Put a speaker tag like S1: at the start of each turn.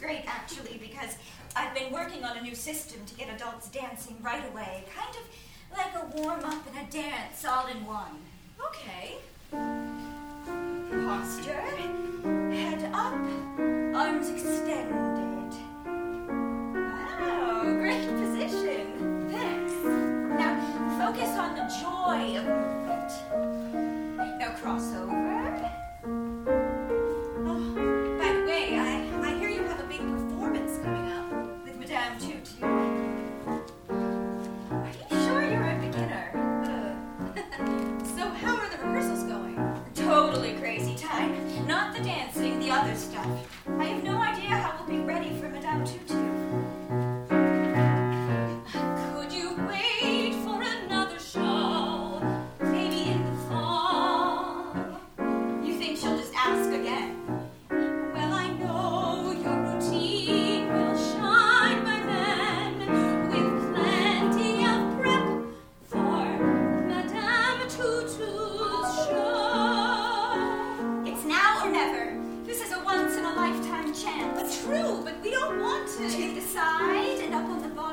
S1: great, actually, because I've been working on a new system to get adults dancing right away. Kind of like a warm-up and a dance all in one.
S2: Okay.
S1: Posture, head up, arms extended. Oh, great position. Thanks. Now, focus on the joy of movement. Now, cross over. Oh, by the way, I hear you have a big performance coming up with Madame Tutu. Are you sure you're a beginner?
S2: So how are the rehearsals going?
S1: Totally crazy time. Not the dancing, the other stuff. I have no idea how we'll be ready for Madame Tutu.
S2: Could you wait for another show? Maybe in the fall?
S1: You think she'll just ask again?
S2: Well, I know your routine will shine by then with plenty of prep for Madame Tutu's show.
S1: It's now or never. This is a once-in-a-lifetime chance.
S2: True, but we don't want to.
S1: To the side and up on the bar.